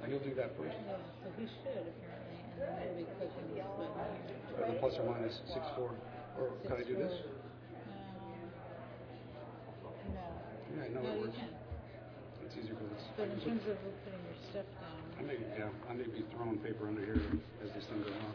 You'll do that first. Yeah, so he should apparently, and then we'll be clicking this button here. The plus or minus 6-4. Or can I do this? No. Yeah, I know No, it you works. can. It's easier because it's. But in terms of putting your stuff down. I may be throwing paper under here as this thing goes on.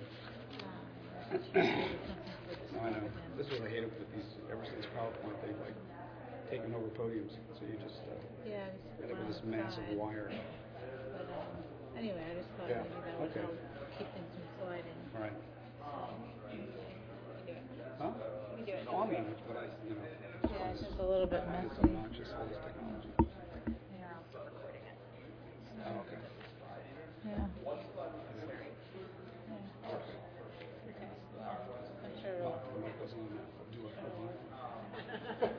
No, I know. This is what I hate with these. Ever since PowerPoint, they've like taken over podiums, so you just end up with this massive wire. But anyway, I just thought maybe that would help keep things from sliding. All right. Huh? You can do it. Oh, I mean, but yeah, it's just a little bit messy. It's obnoxious, all this technology. Yeah, I'll start recording it. Oh, okay. Yeah. Okay. I'm sure it'll. The mic wasn't on that. Do it for a while.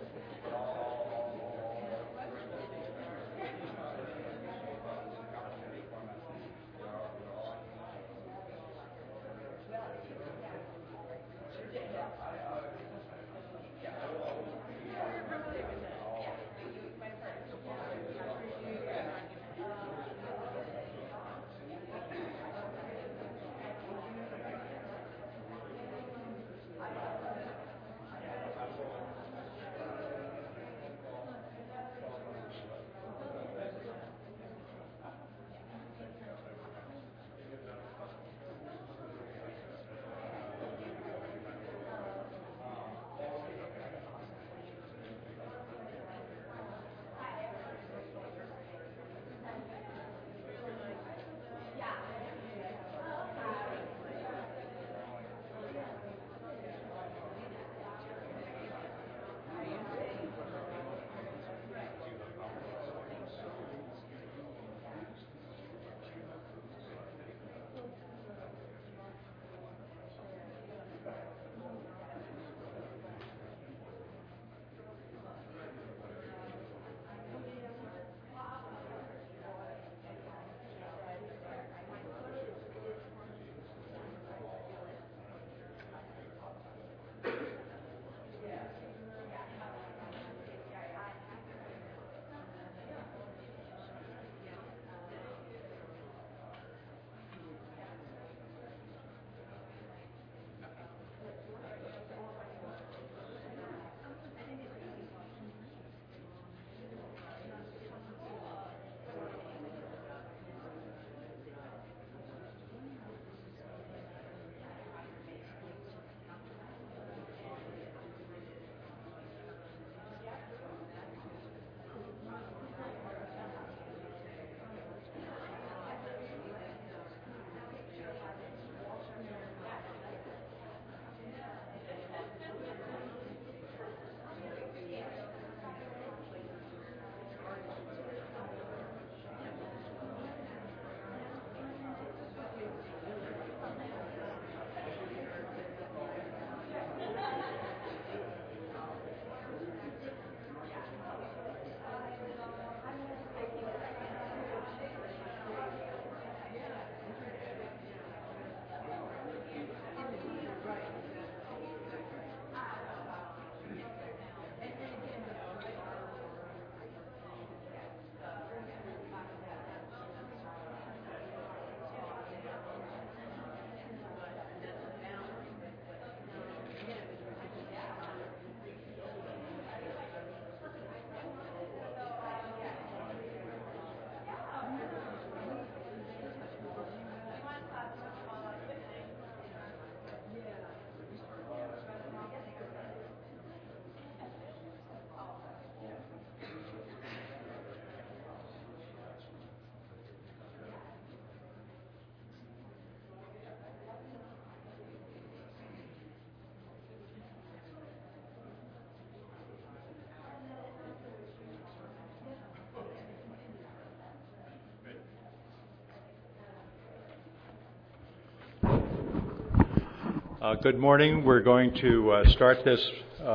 Good morning. We're going to start this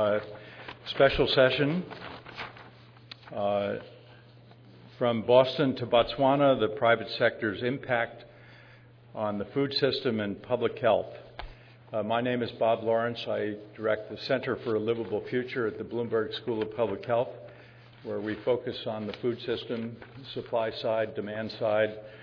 special session. From Boston to Botswana, the private sector's impact on the food system and public health. My name is Bob Lawrence. I direct the Center for a Livable Future at the Bloomberg School of Public Health, where we focus on the food system, supply side, demand side,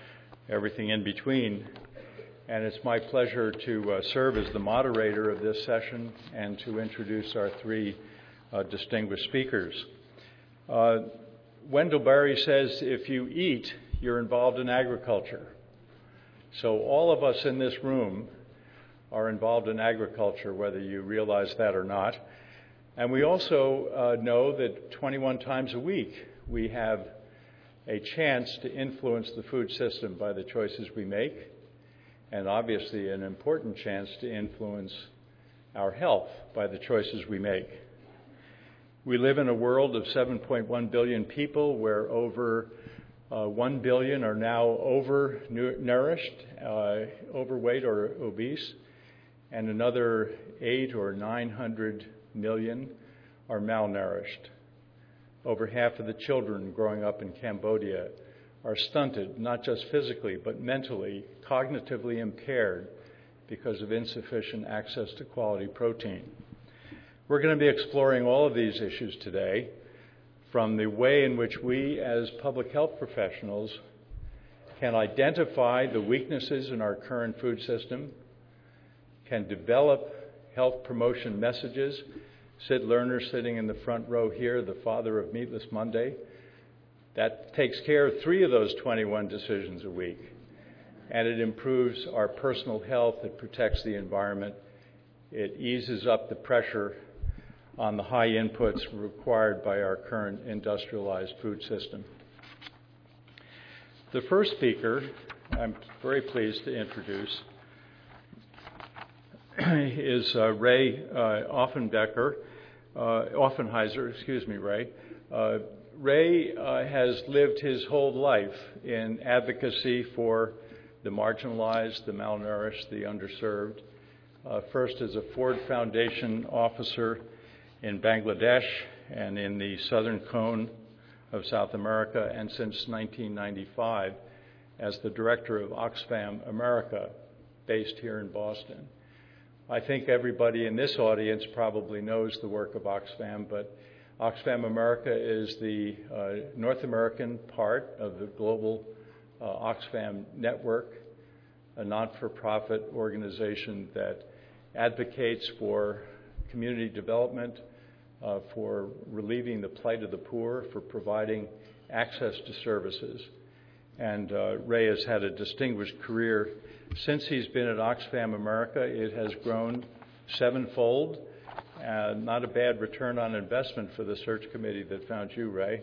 everything in between. And it's my pleasure to serve as the moderator of this session and to introduce our three distinguished speakers. Wendell Berry says, if you eat, you're involved in agriculture. So all of us in this room are involved in agriculture, whether you realize that or not. And we also know that 21 times a week we have a chance to influence the food system by the choices we make, and obviously an important chance to influence our health by the choices we make. We live in a world of 7.1 billion people where over 1 billion are now overnourished, overweight or obese, and another 800 or 900 million are malnourished. Over half of the children growing up in Cambodia are stunted, not just physically, but mentally, cognitively impaired because of insufficient access to quality protein. We're going to be exploring all of these issues today, from the way in which we as public health professionals can identify the weaknesses in our current food system, can develop health promotion messages. Sid Lerner, sitting in the front row here, the father of Meatless Monday, that takes care of 3 of those 21 decisions a week. And it improves our personal health, it protects the environment, it eases up the pressure on the high inputs required by our current industrialized food system. The first speaker, I'm very pleased to introduce, is Ray Offenheiser. Ray has lived his whole life in advocacy for the marginalized, the malnourished, the underserved. First as a Ford Foundation officer in Bangladesh and in the southern cone of South America, and since 1995 as the director of Oxfam America, based here in Boston. I think everybody in this audience probably knows the work of Oxfam, but Oxfam America is the North American part of the global Oxfam network, a not-for-profit organization that advocates for community development, for relieving the plight of the poor, for providing access to services. And Ray has had a distinguished career. Since he's been at Oxfam America, it has grown 7-fold. Not a bad return on investment for the search committee that found you, Ray,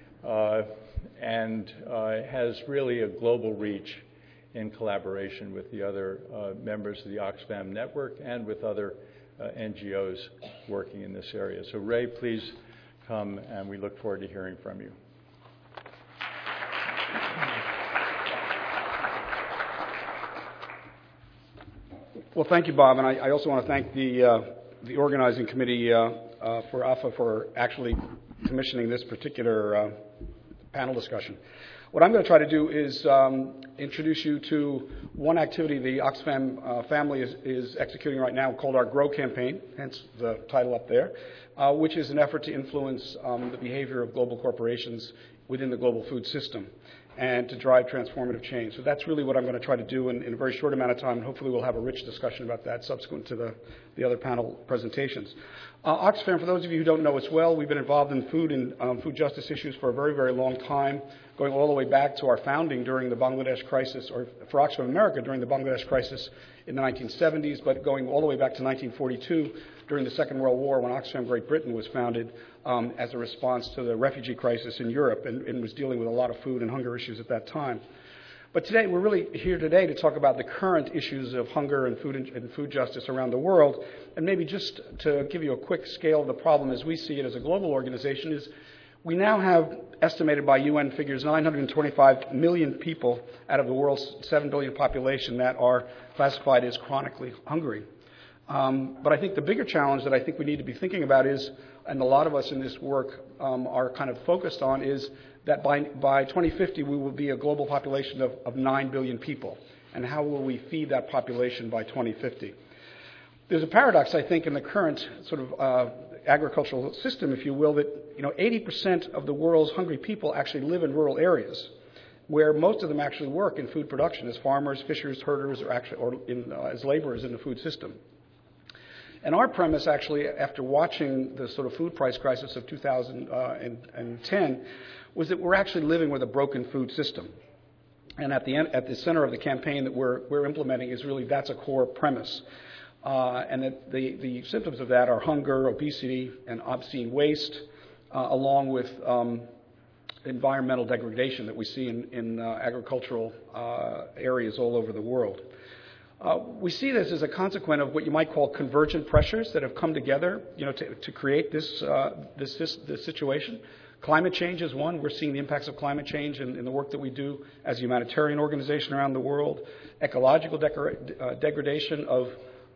and has really a global reach in collaboration with the other members of the Oxfam network and with other NGOs working in this area. So Ray, please come, and we look forward to hearing from you. Well, thank you, Bob, and I also want to thank the organizing committee for AFA for actually commissioning this particular panel discussion. What I'm going to try to do is introduce you to one activity the Oxfam family is executing right now called our GROW campaign, hence the title up there, which is an effort to influence the behavior of global corporations within the global food system and to drive transformative change. So that's really what I'm going to try to do in a very short amount of time, and hopefully we'll have a rich discussion about that subsequent to the other panel presentations. Oxfam, for those of you who don't know as well, we've been involved in food and food justice issues for a very, very long time, going all the way back to our founding during the Bangladesh crisis, or for Oxfam America during the Bangladesh crisis in the 1970s, but going all the way back to 1942 during the Second World War when Oxfam Great Britain was founded as a response to the refugee crisis in Europe and was dealing with a lot of food and hunger issues at that time. But today, we're really here today to talk about the current issues of hunger and food justice around the world. And maybe just to give you a quick scale of the problem as we see it as a global organization is we now have, estimated by UN figures, 925 million people out of the world's 7 billion population that are classified as chronically hungry. But I think the bigger challenge that I think we need to be thinking about is, and a lot of us in this work are kind of focused on, is that by 2050 we will be a global population of 9 billion people. And how will we feed that population by 2050? There's a paradox, I think, in the current sort of agricultural system, if you will, that 80% of the world's hungry people actually live in rural areas. where most of them actually work in food production as farmers, fishers, herders, as laborers in the food system. And our premise, actually, after watching the sort of food price crisis of 2010, was that we're actually living with a broken food system. And at the center of the campaign that we're implementing is really that's a core premise. And that the symptoms of that are hunger, obesity, and obscene waste, along with environmental degradation that we see in agricultural areas all over the world. We see this as a consequence of what you might call convergent pressures that have come together, to create this situation. Climate change is one. We're seeing the impacts of climate change in the work that we do as a humanitarian organization around the world. Ecological degradation of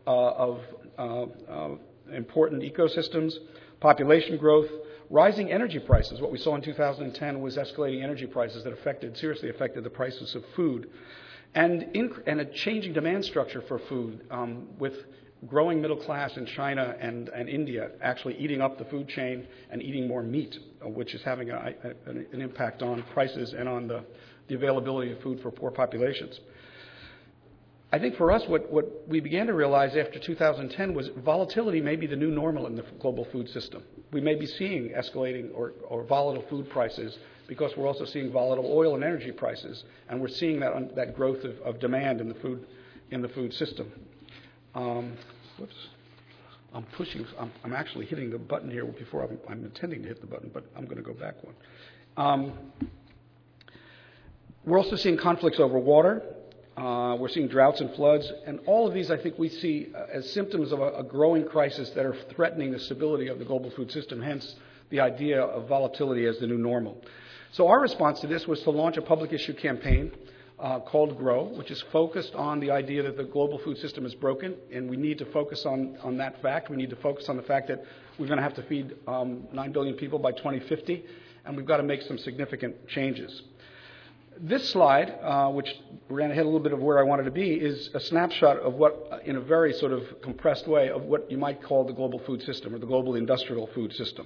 important ecosystems, population growth, rising energy prices. What we saw in 2010 was escalating energy prices that seriously affected the prices of food, and a changing demand structure for food, with growing middle class in China and India actually eating up the food chain and eating more meat, which is having an impact on prices and on the availability of food for poor populations. I think for us, what we began to realize after 2010 was volatility may be the new normal in the global food system. We may be seeing escalating or volatile food prices because we're also seeing volatile oil and energy prices, and we're seeing that growth of demand in the food system. Whoops. I'm actually hitting the button here before I'm intending to hit the button, but I'm going to go back one. We're also seeing conflicts over water. We're seeing droughts and floods, and all of these I think we see as symptoms of a growing crisis that are threatening the stability of the global food system, hence the idea of volatility as the new normal. So our response to this was to launch a public issue campaign called GROW, which is focused on the idea that the global food system is broken, and we need to focus on that fact. We need to focus on the fact that we're going to have to feed 9 billion people by 2050, and we've got to make some significant changes. This slide, which ran ahead a little bit of where I wanted to be, is a snapshot of what, in a very sort of compressed way, of what you might call the global food system or the global industrial food system.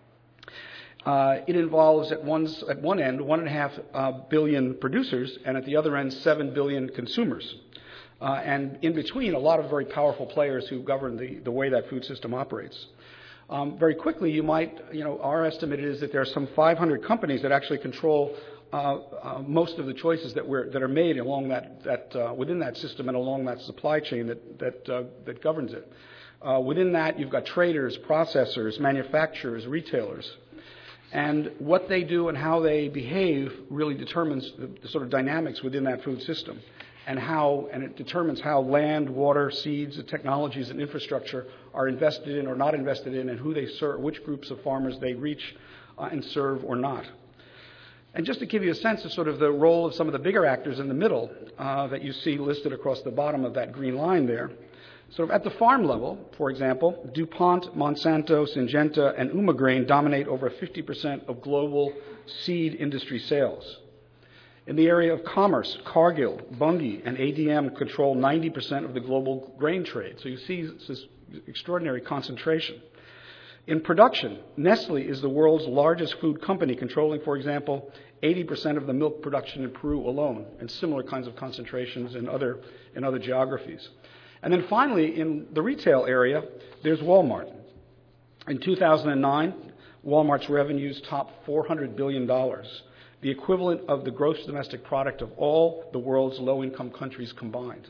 It involves at one end 1.5 billion producers, and at the other end 7 billion consumers. And in between, a lot of very powerful players who govern the way that food system operates. Very quickly, our estimate is that there are some 500 companies that actually control most of the choices that are made along within that system and along that supply chain that governs it. Within that, you've got traders, processors, manufacturers, retailers. And what they do and how they behave really determines the sort of dynamics within that food system, and it determines how land, water, seeds, technologies, and infrastructure are invested in or not invested in, and who they serve, which groups of farmers they reach and serve or not. And just to give you a sense of sort of the role of some of the bigger actors in the middle that you see listed across the bottom of that green line there. Sort of at the farm level, for example, DuPont, Monsanto, Syngenta, and Umagrain dominate over 50% of global seed industry sales. In the area of commerce, Cargill, Bunge, and ADM control 90% of the global grain trade. So you see this extraordinary concentration. In production, Nestle is the world's largest food company, controlling, for example, 80% of the milk production in Peru alone, and similar kinds of concentrations in other geographies. And then finally, in the retail area, there's Walmart. In 2009, Walmart's revenues topped $400 billion, the equivalent of the gross domestic product of all the world's low-income countries combined.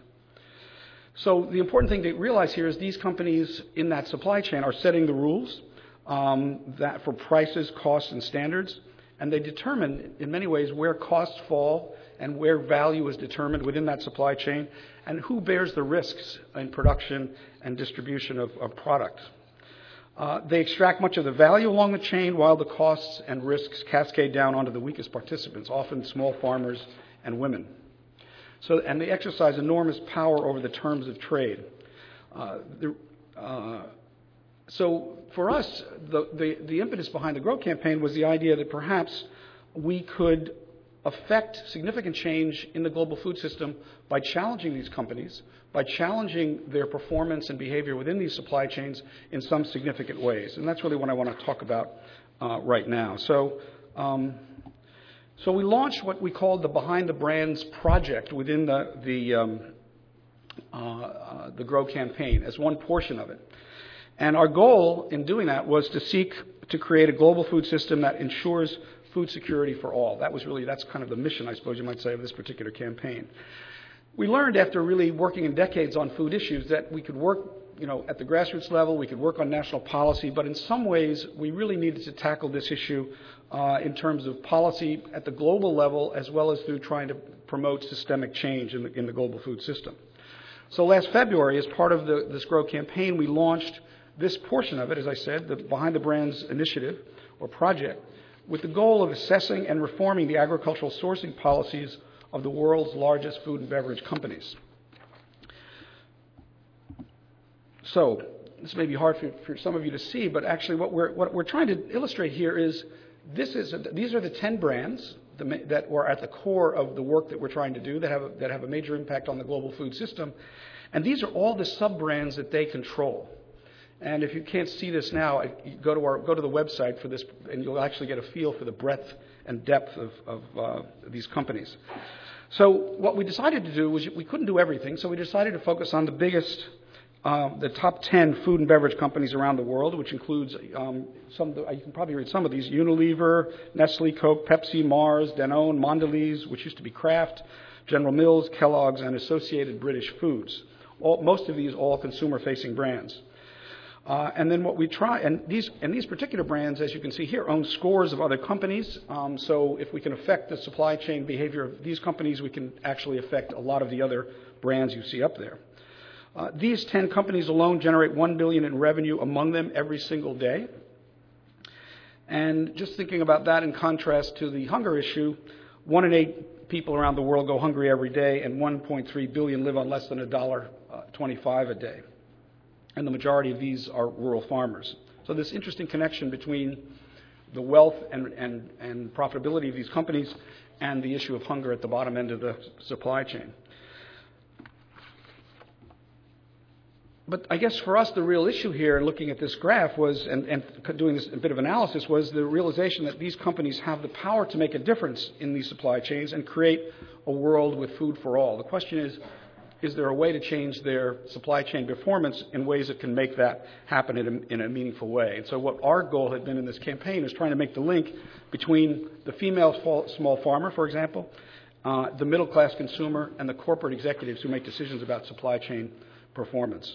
So the important thing to realize here is these companies in that supply chain are setting the rules that for prices, costs, and standards, and they determine in many ways where costs fall and where value is determined within that supply chain, and who bears the risks in production and distribution of product. They extract much of the value along the chain, while the costs and risks cascade down onto the weakest participants, often small farmers and women. And they exercise enormous power over the terms of trade. So for us, the impetus behind the GROW campaign was the idea that perhaps we could affect significant change in the global food system by challenging these companies, by challenging their performance and behavior within these supply chains in some significant ways. And that's really what I want to talk about right now. So So we launched what we called the Behind the Brands project within the GROW campaign as one portion of it. And our goal in doing that was to seek to create a global food system that ensures food security for all. That's kind of the mission, I suppose you might say, of this particular campaign. We learned after really working in decades on food issues that we could work, at the grassroots level, we could work on national policy, but in some ways we really needed to tackle this issue in terms of policy at the global level as well as through trying to promote systemic change in the global food system. So last February, as part of this GROW campaign, we launched this portion of it, as I said, the Behind the Brands initiative or project, with the goal of assessing and reforming the agricultural sourcing policies of the world's largest food and beverage companies. So this may be hard for some of you to see, but actually what we're trying to illustrate here is these are the 10 brands that were at the core of the work that we're trying to do that have a major impact on the global food system, and these are all the sub-brands that they control. And if you can't see this now, go to the website for this, and you'll actually get a feel for the breadth and depth of these companies. So what we decided to do was we couldn't do everything, so we decided to focus on the biggest, the top 10 food and beverage companies around the world, which includes you can probably read some of these: Unilever, Nestle, Coke, Pepsi, Mars, Danone, Mondelez, which used to be Kraft, General Mills, Kellogg's, and Associated British Foods. Most of these all consumer-facing brands. And then what we try, and these particular brands, as you can see here, own scores of other companies. So if we can affect the supply chain behavior of these companies, we can actually affect a lot of the other brands you see up there. These 10 companies alone generate $1 billion in revenue among them every single day. And just thinking about that in contrast to the hunger issue, 1 in 8 people around the world go hungry every day, and 1.3 billion live on less than $1.25 a day. And the majority of these are rural farmers. So this interesting connection between the wealth and profitability of these companies and the issue of hunger at the bottom end of the supply chain. But I guess for us, the real issue here, looking at this graph was, and doing this a bit of analysis, was the realization that these companies have the power to make a difference in these supply chains and create a world with food for all. The question is there a way to change their supply chain performance in ways that can make that happen in a meaningful way? And so what our goal had been in this campaign is trying to make the link between the female small farmer, for example, the middle-class consumer, and the corporate executives who make decisions about supply chain performance.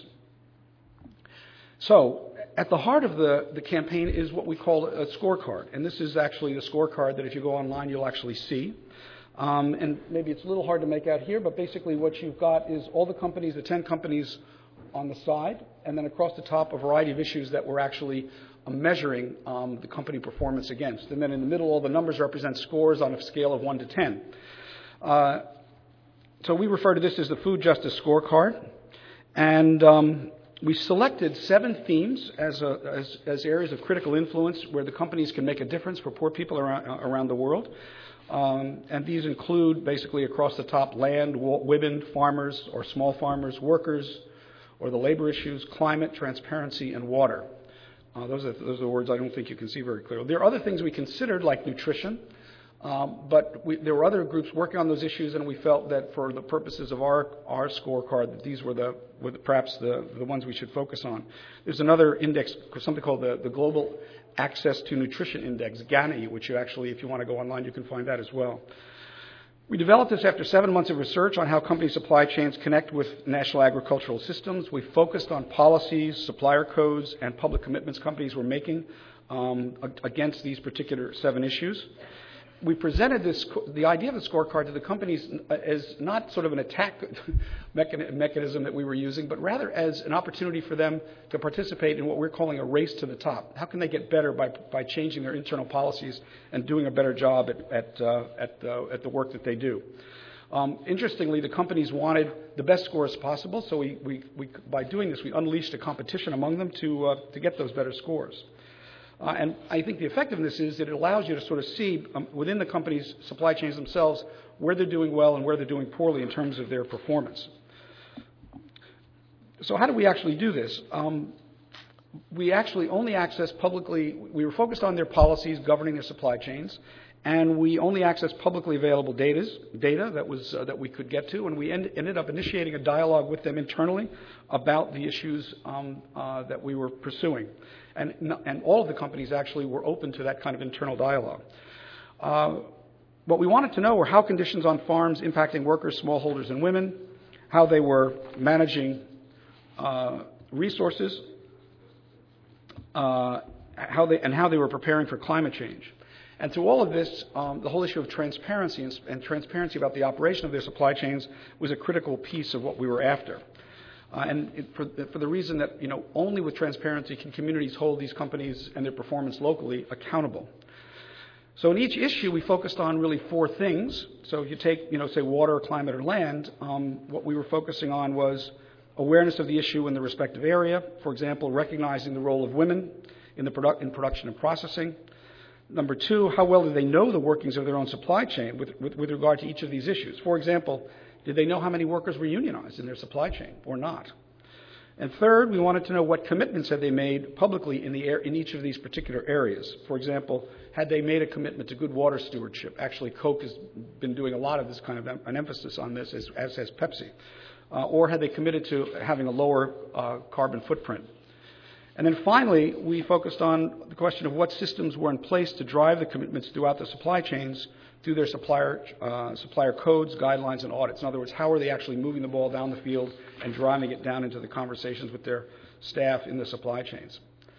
So at the heart of the campaign is what we call a scorecard. And this is actually the scorecard that if you go online, you'll actually see. And maybe it's a little hard to make out here, but basically what you've got is all the companies, the 10 companies on the side, and then across the top a variety of issues that we're actually measuring the company performance against. And then in the middle, all the numbers represent scores on a scale of 1 to 10. So we refer to this as the Food Justice Scorecard. And we selected 7 themes as areas of critical influence where the companies can make a difference for poor people around the world. And these include basically across the top land, women, farmers or small farmers, workers, or the labor issues, climate, transparency, and water. Those are the words I don't think you can see very clearly. There are other things we considered like nutrition, but there were other groups working on those issues, and we felt that for the purposes of our scorecard, that these were perhaps the ones we should focus on. There's another index, something called the Global Access to Nutrition Index, GANI, which you actually, if you want to go online, you can find that as well. We developed this after 7 months of research on how company supply chains connect with national agricultural systems. We focused on policies, supplier codes, and public commitments companies were making against these particular 7 issues. We presented the idea of the scorecard to the companies as not sort of an attack mechanism that we were using, but rather as an opportunity for them to participate in what we're calling a race to the top. How can they get better by changing their internal policies and doing a better job at the work that they do? Interestingly, the companies wanted the best scores possible, so we by doing this, we unleashed a competition among them to get those better scores. And I think the effectiveness is that it allows you to sort of see within the company's supply chains themselves where they're doing well and where they're doing poorly in terms of their performance. So how do we actually do this? We actually only access publicly, we were focused on their policies governing their supply chains and we only accessed publicly available data that we could get to, and we ended up initiating a dialogue with them internally about the issues that we were pursuing. And all of the companies actually were open to that kind of internal dialogue. What we wanted to know were how conditions on farms impacting workers, smallholders, and women, how they were managing resources, how they were preparing for climate change. And through all of this, the whole issue of transparency and transparency about the operation of their supply chains was a critical piece of what we were after. For the reason that, only with transparency can communities hold these companies and their performance locally accountable. So in each issue, we focused on really 4 things. So if you take, say water, climate, or land, what we were focusing on was awareness of the issue in the respective area. For example, recognizing the role of women in production and processing. Number 2, how well do they know the workings of their own supply chain with regard to each of these issues? For example, did they know how many workers were unionized in their supply chain or not? And third, we wanted to know what commitments had they made publicly in each of these particular areas. For example, had they made a commitment to good water stewardship? Actually, Coke has been doing a lot of this kind of an emphasis on this, as has Pepsi. Or had they committed to having a lower carbon footprint? And then finally, we focused on the question of what systems were in place to drive the commitments throughout the supply chains through their supplier codes, guidelines, and audits. In other words, how are they actually moving the ball down the field and driving it down into the conversations with their staff in the supply chains?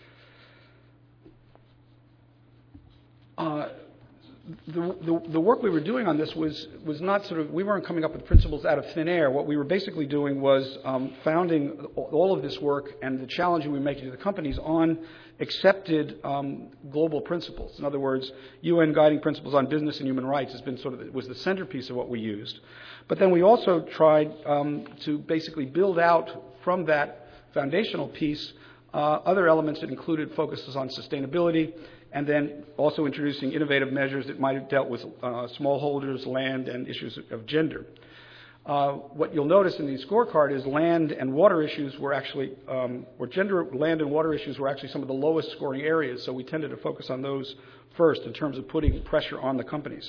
The work we were doing on this was not we weren't coming up with principles out of thin air. What we were basically doing was founding all of this work and the challenge we were making to the companies on accepted global principles. In other words, UN Guiding Principles on Business and Human Rights has been was the centerpiece of what we used. But then we also tried to basically build out from that foundational piece other elements that included focuses on sustainability, and then also introducing innovative measures that might have dealt with smallholders, land, and issues of gender. What you'll notice in the scorecard is land and water issues were actually, gender, land, and water issues were actually some of the lowest scoring areas, so we tended to focus on those first in terms of putting pressure on the companies.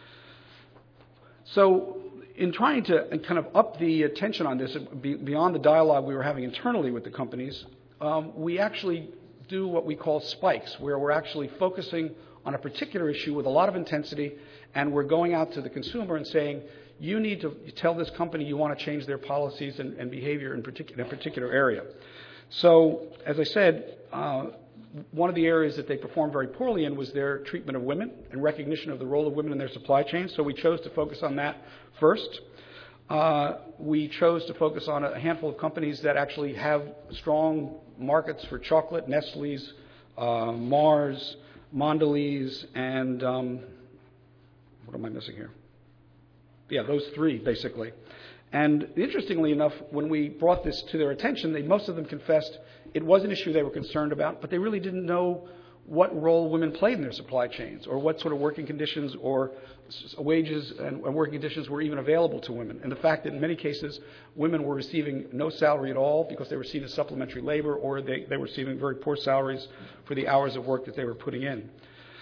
So in trying to kind of up the attention on this, beyond the dialogue we were having internally with the companies, we actually do what we call spikes, where we're actually focusing on a particular issue with a lot of intensity, and we're going out to the consumer and saying, you need to tell this company you want to change their policies and behavior in a particular area. So, as I said, one of the areas that they performed very poorly in was their treatment of women and recognition of the role of women in their supply chain, so we chose to focus on that first. We chose to focus on a handful of companies that actually have strong markets for chocolate: Nestle's, Mars, Mondelez, and what am I missing here? Yeah, those 3, basically. And interestingly enough, when we brought this to their attention, most of them confessed it was an issue they were concerned about, but they really didn't know what role women played in their supply chains, or what sort of working conditions or wages and working conditions were even available to women. And the fact that in many cases women were receiving no salary at all because they were seen as supplementary labor, or they were receiving very poor salaries for the hours of work that they were putting in.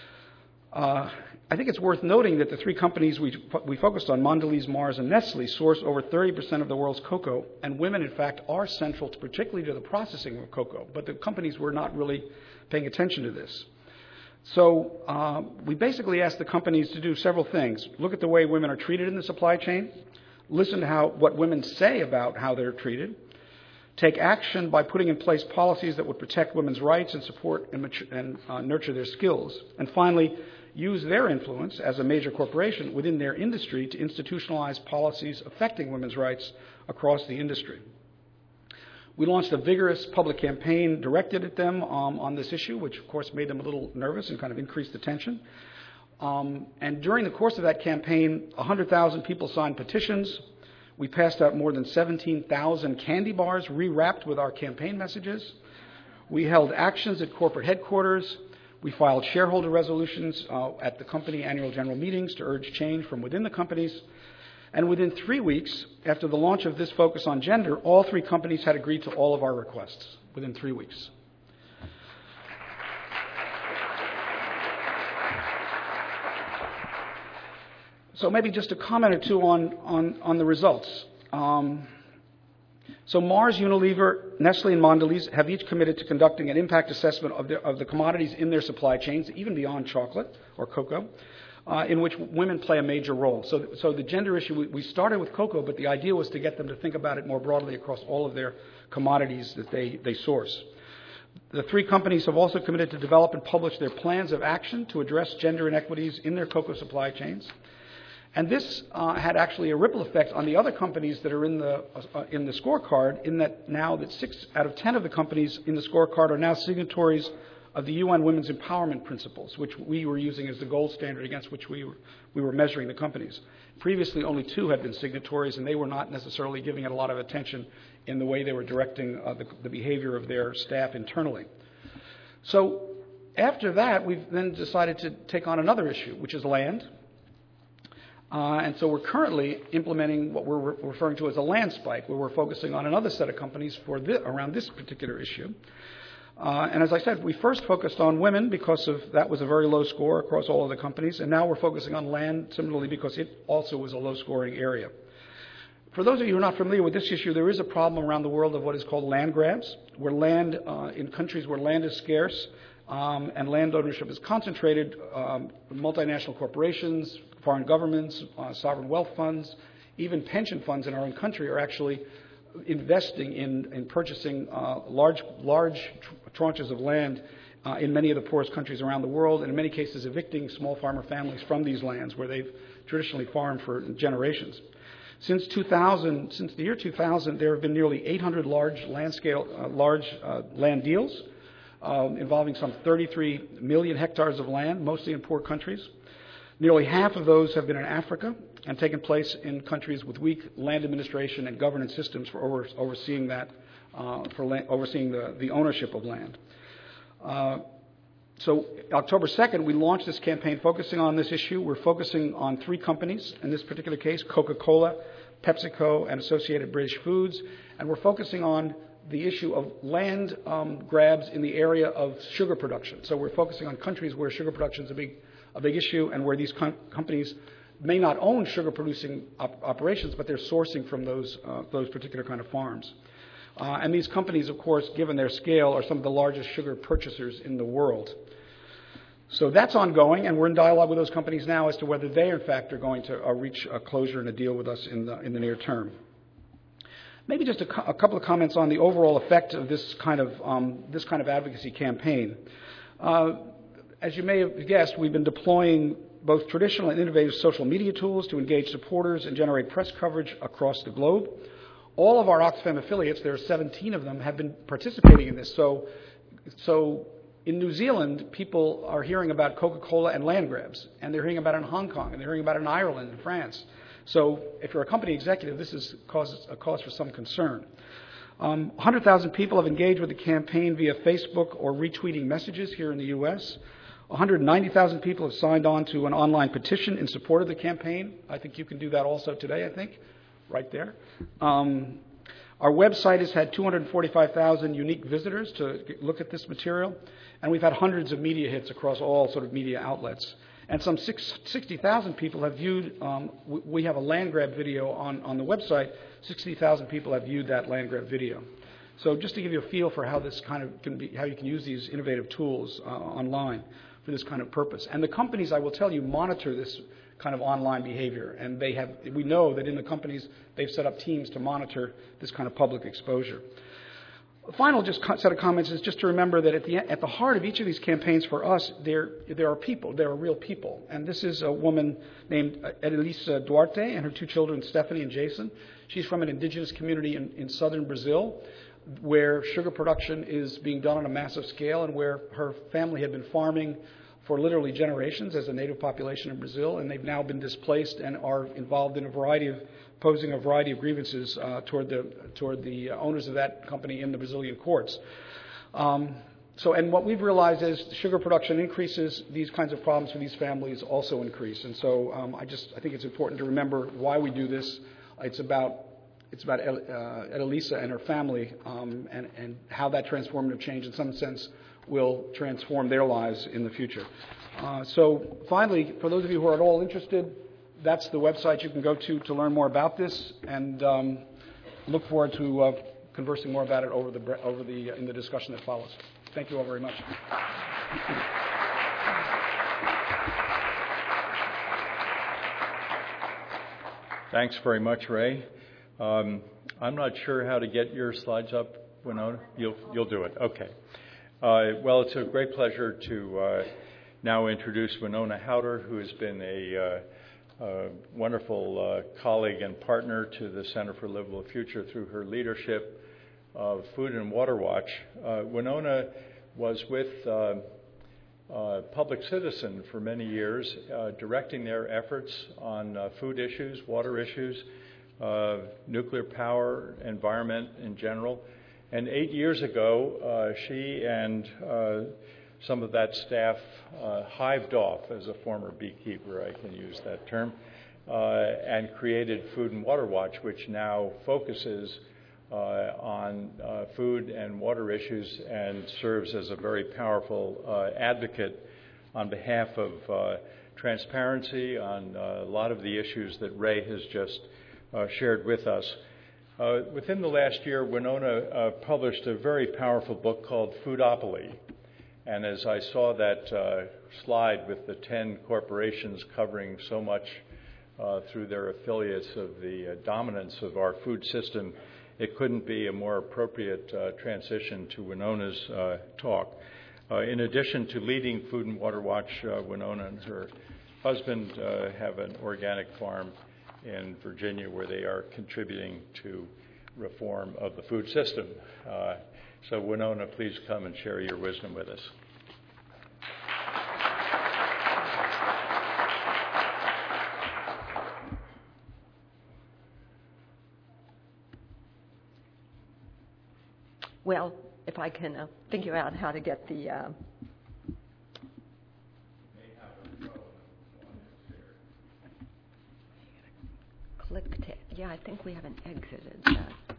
I think it's worth noting that the 3 companies we focused on, Mondelez, Mars, and Nestle, source over 30% of the world's cocoa, and women, in fact, are central particularly to the processing of cocoa, but the companies were not really paying attention to this. So we basically asked the companies to do several things. Look at the way women are treated in the supply chain, listen to what women say about how they're treated, take action by putting in place policies that would protect women's rights and support and nurture their skills, and finally, use their influence as a major corporation within their industry to institutionalize policies affecting women's rights across the industry. We launched a vigorous public campaign directed at them on this issue, which of course made them a little nervous and kind of increased the tension. And during the course of that campaign, 100,000 people signed petitions. We passed out more than 17,000 candy bars rewrapped with our campaign messages. We held actions at corporate headquarters. We filed shareholder resolutions at the company annual general meetings to urge change from within the companies. And within 3 weeks, after the launch of this focus on gender, all 3 companies had agreed to all of our requests within 3 weeks. So maybe just a comment or two on the results. So Mars, Unilever, Nestle, and Mondelez have each committed to conducting an impact assessment of the commodities in their supply chains, even beyond chocolate or cocoa, in which women play a major role. So the gender issue, we started with cocoa, but the idea was to get them to think about it more broadly across all of their commodities that they source. The three companies have also committed to develop and publish their plans of action to address gender inequities in their cocoa supply chains. And this had actually a ripple effect on the other companies that are in the scorecard, in that now that 6 out of 10 of the companies in the scorecard are now signatories of the UN Women's Empowerment Principles, which we were using as the gold standard against which we were measuring the companies. Previously, only 2 had been signatories, and they were not necessarily giving it a lot of attention in the way they were directing the behavior of their staff internally. So after that, we've then decided to take on another issue, which is land. And so we're currently implementing what we're referring to as a land spike, where we're focusing on another set of companies around this particular issue. And as I said, we first focused on women because that was a very low score across all of the companies, and now we're focusing on land similarly because it also was a low-scoring area. For those of you who are not familiar with this issue, there is a problem around the world of what is called land grabs, where land, in countries where land is scarce and land ownership is concentrated, multinational corporations, foreign governments, sovereign wealth funds, even pension funds in our own country are actually investing in purchasing large tranches of land in many of the poorest countries around the world, and in many cases evicting small farmer families from these lands where they've traditionally farmed for generations. Since the year 2000, there have been nearly 800 large land deals involving some 33 million hectares of land, mostly in poor countries. Nearly half of those have been in Africa and taken place in countries with weak land administration and governance systems for overseeing the ownership of land. So October 2nd, we launched this campaign focusing on this issue. We're focusing on 3 companies, in this particular case, Coca-Cola, PepsiCo, and Associated British Foods, and we're focusing on the issue of land grabs in the area of sugar production. So we're focusing on countries where sugar production is a big issue and where these companies may not own sugar-producing operations, but they're sourcing from those particular kind of farms. And these companies, of course, given their scale, are some of the largest sugar purchasers in the world. So that's ongoing, and we're in dialogue with those companies now as to whether they, in fact, are going to reach a closure and a deal with us in the near term. Maybe just a couple of comments on the overall effect of this kind of advocacy campaign. As you may have guessed, we've been deploying both traditional and innovative social media tools to engage supporters and generate press coverage across the globe. All of our Oxfam affiliates, there are 17 of them, have been participating in this. So in New Zealand, people are hearing about Coca-Cola and land grabs, and they're hearing about it in Hong Kong, and they're hearing about it in Ireland and France. So if you're a company executive, this is a cause for some concern. 100,000 people have engaged with the campaign via Facebook or retweeting messages here in the U.S. 190,000 people have signed on to an online petition in support of the campaign. I think you can do that also today, right there. Our website has had 245,000 unique visitors to look at this material, and we've had hundreds of media hits across all sort of media outlets. And some 60,000 people have viewed, we have a land grab video on the website, 60,000 people have viewed that land grab video. So just to give you a feel for how this kind of how you can use these innovative tools online for this kind of purpose. And the companies, I will tell you, monitor this kind of online behavior, and we know that in the companies they've set up teams to monitor this kind of public exposure. The final set of comments is just to remember that at the heart of each of these campaigns for us, there are people, there are real people. And this is a woman named Elisa Duarte and her 2 children, Stephanie and Jason. She's from an indigenous community in southern Brazil, where sugar production is being done on a massive scale and where her family had been farming for literally generations as a native population in Brazil, and they've now been displaced and are involved in posing a variety of grievances toward the owners of that company in the Brazilian courts. And what we've realized is sugar production increases, these kinds of problems for these families also increase. And so I think it's important to remember why we do this. It's about Elisa and her family and how that transformative change in some sense will transform their lives in the future. So finally, for those of you who are at all interested, that's the website you can go to learn more about this, and look forward to conversing more about it in the discussion that follows. Thank you all very much. Thanks very much, Ray. I'm not sure how to get your slides up, Winona. You'll do it. Okay. Well, it's a great pleasure to now introduce Winona Howter, who has been a wonderful colleague and partner to the Center for a Livable Future through her leadership of Food and Water Watch. Winona was with Public Citizen for many years, directing their efforts on food issues, water issues, nuclear power, environment in general. And 8 years ago, she and some of that staff hived off, as a former beekeeper, I can use that term, and created Food and Water Watch, which now focuses on food and water issues and serves as a very powerful advocate on behalf of transparency on a lot of the issues that Ray has just shared with us. Within the last year, Winona published a very powerful book called Foodopoly. And as I saw that slide with the 10 corporations covering so much through their affiliates of the dominance of our food system, it couldn't be a more appropriate transition to Winona's talk. In addition to leading Food and Water Watch, Winona and her husband have an organic farm in Virginia where they are contributing to reform of the food system. So Winona, please come and share your wisdom with us. Well, if I can figure out how to get the click to, yeah, I think we haven't exited that.